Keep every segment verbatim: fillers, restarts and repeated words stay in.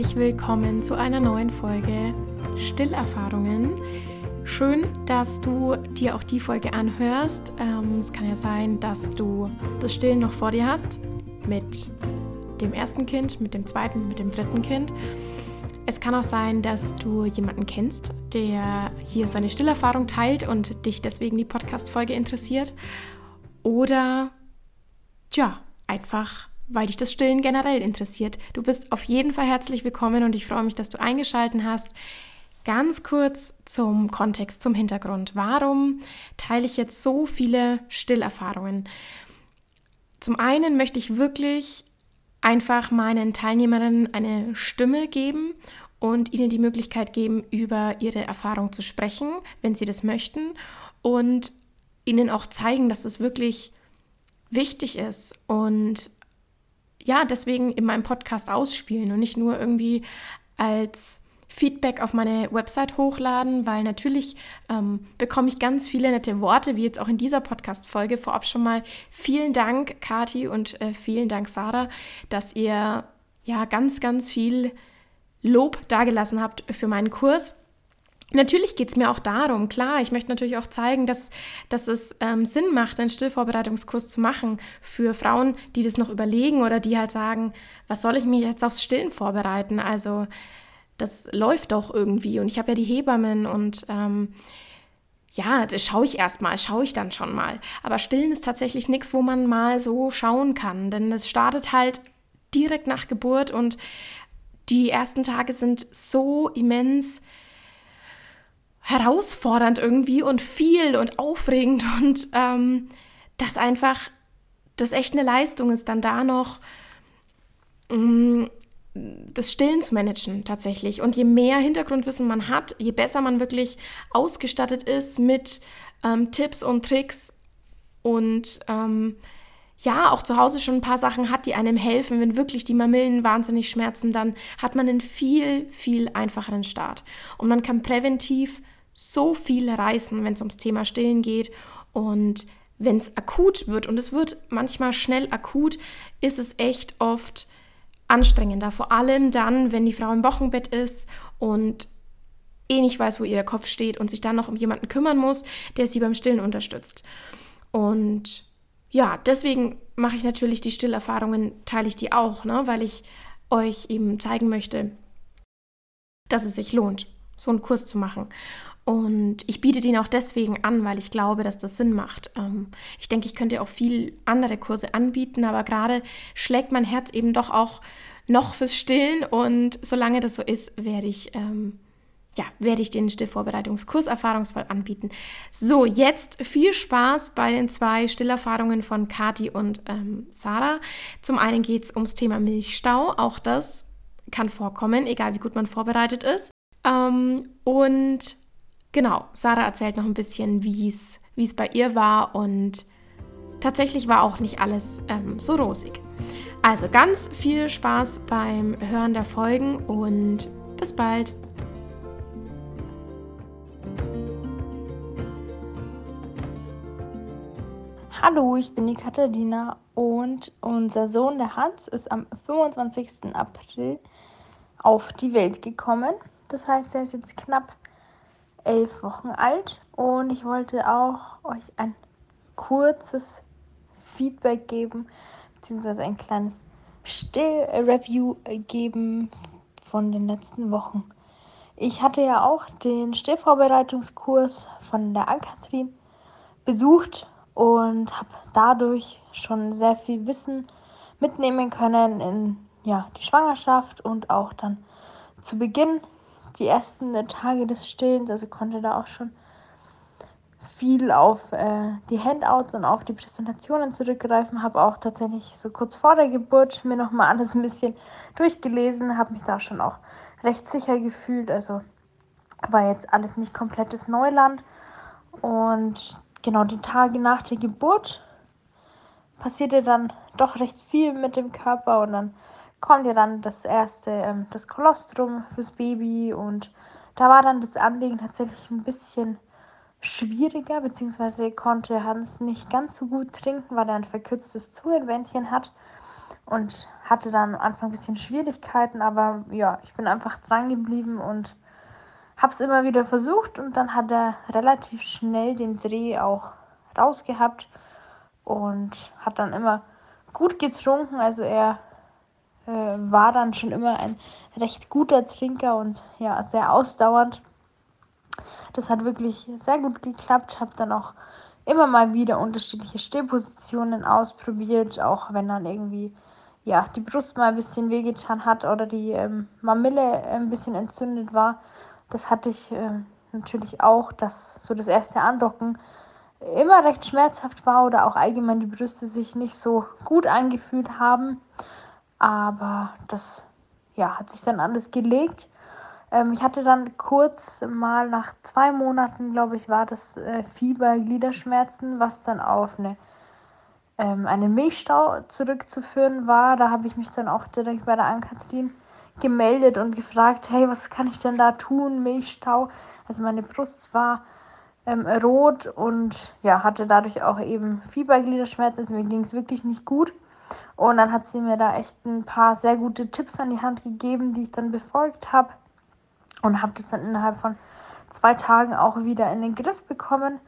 herzlich willkommen zu einer neuen Folge Stillerfahrungen. Schön, dass du dir auch die Folge anhörst. Ähm, es kann ja sein, dass du das Stillen noch vor dir hast, mit dem ersten Kind, mit dem zweiten, mit dem dritten Kind. Es kann auch sein, dass du jemanden kennst, der hier seine Stillerfahrung teilt und dich deswegen die Podcast-Folge interessiert. Oder, tja, einfach weil dich das Stillen generell interessiert. Du bist auf jeden Fall herzlich willkommen und ich freue mich, dass du eingeschaltet hast. Ganz kurz zum Kontext, zum Hintergrund. Warum teile ich jetzt so viele Stillerfahrungen? Zum einen möchte ich wirklich einfach meinen Teilnehmerinnen eine Stimme geben und ihnen die Möglichkeit geben, über ihre Erfahrung zu sprechen, wenn sie das möchten, und ihnen auch zeigen, dass es wirklich wichtig ist und ja, deswegen in meinem Podcast ausspielen und nicht nur irgendwie als Feedback auf meine Website hochladen, weil natürlich ähm, bekomme ich ganz viele nette Worte, wie jetzt auch in dieser Podcast-Folge. Vorab schon mal vielen Dank, Kathi, und äh, vielen Dank, Sarah, dass ihr ja ganz, ganz viel Lob dagelassen habt für meinen Kurs. Natürlich geht es mir auch darum, klar, ich möchte natürlich auch zeigen, dass, dass es ähm, Sinn macht, einen Stillvorbereitungskurs zu machen für Frauen, die das noch überlegen oder die halt sagen, was soll ich mir jetzt aufs Stillen vorbereiten? Also das läuft doch irgendwie und ich habe ja die Hebammen und ähm, ja, das schaue ich erst mal, schaue ich dann schon mal. Aber Stillen ist tatsächlich nichts, wo man mal so schauen kann, denn es startet halt direkt nach Geburt und die ersten Tage sind so immens herausfordernd irgendwie und viel und aufregend und ähm, das einfach, das echt eine Leistung ist, dann da noch mh, das Stillen zu managen tatsächlich. Und je mehr Hintergrundwissen man hat, je besser man wirklich ausgestattet ist mit ähm, Tipps und Tricks und ähm, ja, auch zu Hause schon ein paar Sachen hat, die einem helfen, wenn wirklich die Mamillen wahnsinnig schmerzen, dann hat man einen viel, viel einfacheren Start. Und man kann präventiv so viel reißen, wenn es ums Thema Stillen geht. Und wenn es akut wird, und es wird manchmal schnell akut, ist es echt oft anstrengender. Vor allem dann, wenn die Frau im Wochenbett ist und eh nicht weiß, wo ihr Kopf steht und sich dann noch um jemanden kümmern muss, der sie beim Stillen unterstützt. Und ja, deswegen mache ich natürlich die Stillerfahrungen, teile ich die auch, ne, weil ich euch eben zeigen möchte, dass es sich lohnt, so einen Kurs zu machen. Und ich biete den auch deswegen an, weil ich glaube, dass das Sinn macht. Ähm, ich denke, ich könnte auch viel andere Kurse anbieten, aber gerade schlägt mein Herz eben doch auch noch fürs Stillen. Und solange das so ist, werde ich, ähm, ja, werde ich den Stillvorbereitungskurs erfahrungsvoll anbieten. So, jetzt viel Spaß bei den zwei Stillerfahrungen von Kathi und ähm, Sarah. Zum einen geht es ums Thema Milchstau. Auch das kann vorkommen, egal wie gut man vorbereitet ist. Ähm, und genau, Sarah erzählt noch ein bisschen, wie es wie es bei ihr war, und tatsächlich war auch nicht alles ähm, so rosig. Also ganz viel Spaß beim Hören der Folgen und bis bald. Hallo, ich bin die Katharina und unser Sohn, der Hans, ist am fünfundzwanzigsten April auf die Welt gekommen. Das heißt, er ist jetzt knapp elf Wochen alt und ich wollte auch euch ein kurzes Feedback geben, beziehungsweise ein kleines Still-Review geben von den letzten Wochen. Ich hatte ja auch den Stillvorbereitungskurs von der Ann-Kathrin besucht und habe dadurch schon sehr viel Wissen mitnehmen können in ja, die Schwangerschaft und auch dann zu Beginn die ersten Tage des Stillens, also konnte da auch schon viel auf äh, die Handouts und auf die Präsentationen zurückgreifen, habe auch tatsächlich so kurz vor der Geburt mir nochmal alles ein bisschen durchgelesen, habe mich da schon auch recht sicher gefühlt, also war jetzt alles nicht komplettes Neuland. Und genau, die Tage nach der Geburt passierte dann doch recht viel mit dem Körper und dann kommt ja dann das erste, ähm, das Kolostrum fürs Baby, und da war dann das Anlegen tatsächlich ein bisschen schwieriger, beziehungsweise konnte Hans nicht ganz so gut trinken, weil er ein verkürztes Zungenbändchen hat, und hatte dann am Anfang ein bisschen Schwierigkeiten, aber ja, ich bin einfach dran geblieben und habe es immer wieder versucht und dann hat er relativ schnell den Dreh auch rausgehabt und hat dann immer gut getrunken. Also er äh, war dann schon immer ein recht guter Trinker und ja, sehr ausdauernd. Das hat wirklich sehr gut geklappt. Habe dann auch immer mal wieder unterschiedliche Stillpositionen ausprobiert, auch wenn dann irgendwie ja, die Brust mal ein bisschen wehgetan hat oder die ähm, Mamille ein bisschen entzündet war. Das hatte ich äh, natürlich auch, dass so das erste Andocken immer recht schmerzhaft war oder auch allgemein die Brüste sich nicht so gut angefühlt haben. Aber das ja, hat sich dann alles gelegt. Ähm, ich hatte dann kurz mal nach zwei Monaten, glaube ich, war das äh, Fieber, Gliederschmerzen, was dann auf eine, ähm, einen Milchstau zurückzuführen war. Da habe ich mich dann auch direkt bei der Ann-Kathrin gemeldet und gefragt, hey, was kann ich denn da tun? Milchstau. Also meine Brust war ähm, rot und ja, hatte dadurch auch eben Fiebergliederschmerzen. Also mir ging es wirklich nicht gut. Und dann hat sie mir da echt ein paar sehr gute Tipps an die Hand gegeben, die ich dann befolgt habe und habe das dann innerhalb von zwei Tagen auch wieder in den Griff bekommen.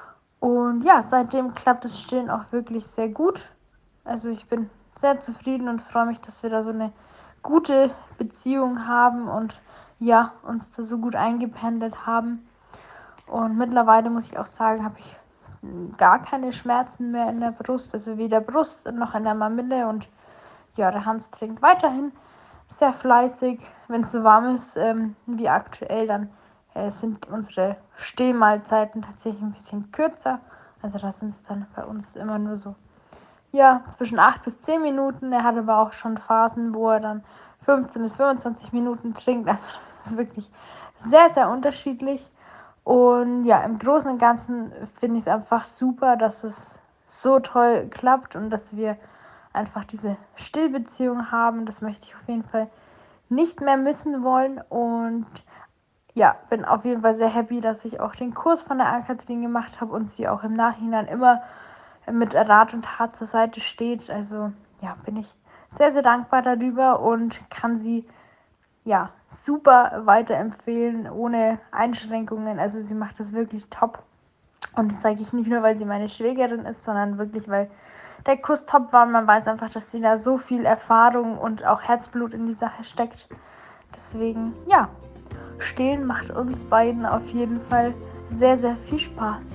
Und ja, seitdem klappt das Stillen auch wirklich sehr gut. Also ich bin sehr zufrieden und freue mich, dass wir da so eine gute Beziehung haben und ja, uns da so gut eingependelt haben. Und mittlerweile muss ich auch sagen, habe ich gar keine Schmerzen mehr in der Brust, also weder Brust noch in der Mamille. Und ja, der Hans trinkt weiterhin sehr fleißig. Wenn es so warm ist ähm, wie aktuell, dann äh, sind unsere Stillmahlzeiten tatsächlich ein bisschen kürzer. Also da sind es dann bei uns immer nur so, ja, zwischen acht bis zehn Minuten. Er hat aber auch schon Phasen, wo er dann fünfzehn bis fünfundzwanzig Minuten trinkt. Also das ist wirklich sehr, sehr unterschiedlich. Und ja, im Großen und Ganzen finde ich es einfach super, dass es so toll klappt und dass wir einfach diese Stillbeziehung haben. Das möchte ich auf jeden Fall nicht mehr missen wollen. Und ja, bin auf jeden Fall sehr happy, dass ich auch den Kurs von der Ann-Kathrin gemacht habe und sie auch im Nachhinein immer mit Rat und Tat zur Seite steht. Also ja, bin ich sehr, sehr dankbar darüber und kann sie ja super weiterempfehlen, ohne Einschränkungen. Also sie macht das wirklich top. Und das sage ich nicht nur, weil sie meine Schwägerin ist, sondern wirklich, weil der Kurs top war und man weiß einfach, dass sie da so viel Erfahrung und auch Herzblut in die Sache steckt. Deswegen, ja, Stillen macht uns beiden auf jeden Fall sehr, sehr viel Spaß.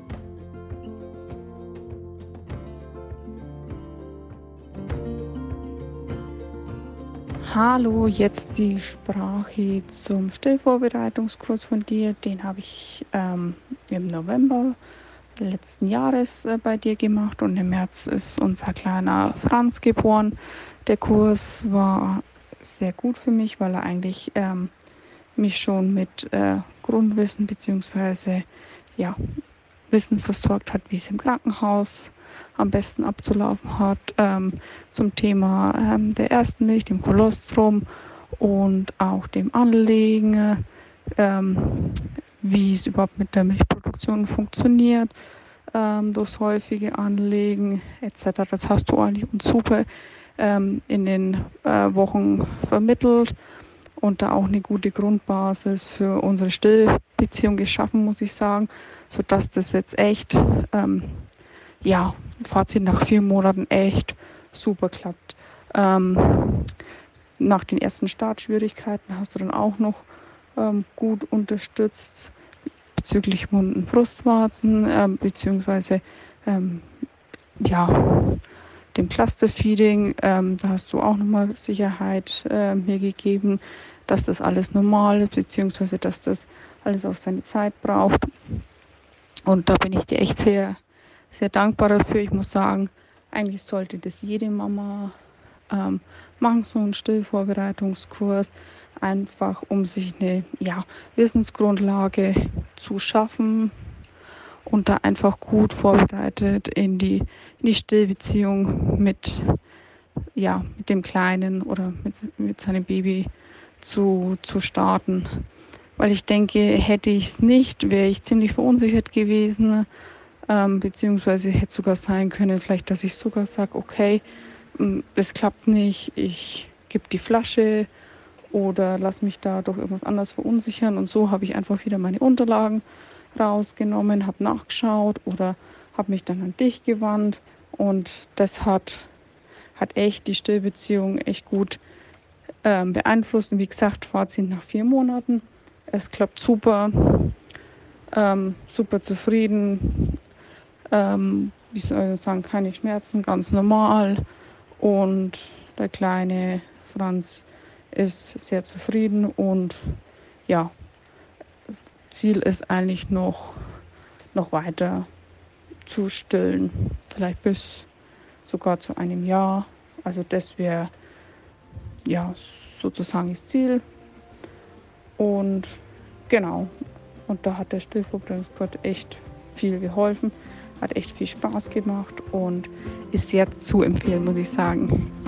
Hallo, jetzt die Sprache zum Stillvorbereitungskurs von dir. Den habe ich ähm, im November letzten Jahres äh, bei dir gemacht und im März ist unser kleiner Franz geboren. Der Kurs war sehr gut für mich, weil er eigentlich ähm, mich schon mit äh, Grundwissen bzw. ja, Wissen versorgt hat, wie es im Krankenhaus am besten abzulaufen hat, ähm, zum Thema ähm, der ersten Milch, dem Kolostrum und auch dem Anlegen, ähm, wie es überhaupt mit der Milchproduktion funktioniert, ähm, durchs häufige Anlegen et cetera. Das hast du eigentlich uns super ähm, in den äh, Wochen vermittelt und da auch eine gute Grundbasis für unsere Stillbeziehung geschaffen, muss ich sagen, sodass das jetzt echt, ähm, ja, Fazit nach vier Monaten echt super klappt. Ähm, nach den ersten Startschwierigkeiten hast du dann auch noch ähm, gut unterstützt bezüglich Wunden, Brustwarzen, ähm, beziehungsweise ähm, ja, dem Clusterfeeding. Ähm, da hast du auch nochmal Sicherheit äh, mir gegeben, dass das alles normal ist, beziehungsweise dass das alles auf seine Zeit braucht. Und da bin ich dir echt sehr, sehr dankbar dafür. Ich muss sagen, eigentlich sollte das jede Mama ähm, machen, so einen Stillvorbereitungskurs, einfach um sich eine ja, Wissensgrundlage zu schaffen und da einfach gut vorbereitet in die, in die Stillbeziehung mit, ja, mit dem Kleinen oder mit, mit seinem Baby zu, zu starten. Weil ich denke, hätte ich es nicht, wäre ich ziemlich verunsichert gewesen, ähm, beziehungsweise hätte sogar sein können, vielleicht, dass ich sogar sage, okay, es klappt nicht, ich gebe die Flasche oder lass mich da durch irgendwas anderes verunsichern. Und so habe ich einfach wieder meine Unterlagen rausgenommen, habe nachgeschaut oder habe mich dann an dich gewandt. Und das hat, hat echt die Stillbeziehung echt gut ähm, beeinflusst. Und wie gesagt, Fazit nach vier Monaten. Es klappt super, ähm, super zufrieden. Ähm, wie soll ich sagen, keine Schmerzen, ganz normal. Und der kleine Franz ist sehr zufrieden und ja, Ziel ist eigentlich noch, noch weiter zu stillen, vielleicht bis sogar zu einem Jahr. Also das wäre ja sozusagen das Ziel. Und genau, und da hat der Stillvorbereitungskurs echt viel geholfen, hat echt viel Spaß gemacht und ist sehr zu empfehlen, muss ich sagen.